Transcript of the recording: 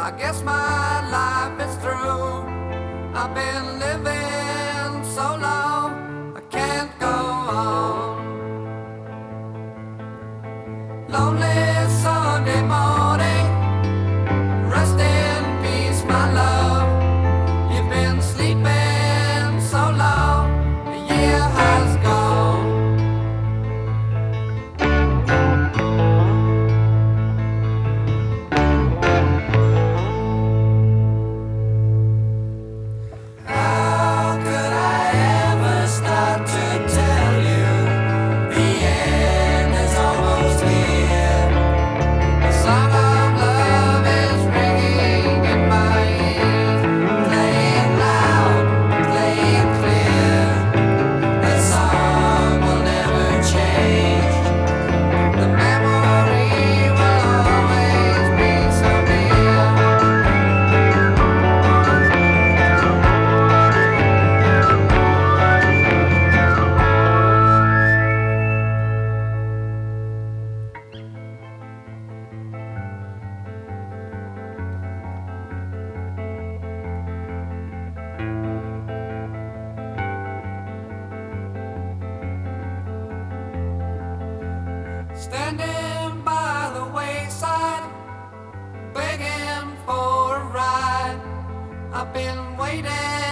I guess my life is through. I've been living so long, I can't go on. Lonely Sunday morning, rest in peace, my love. You've been sleeping so long, a year has gone. How could I ever start to tell you the end is almost here? The song of love is ringing in my ears, playing loud, playing clear. That song will never change. The memory will always be so near. Standing by the wayside, begging for a ride. I've been waiting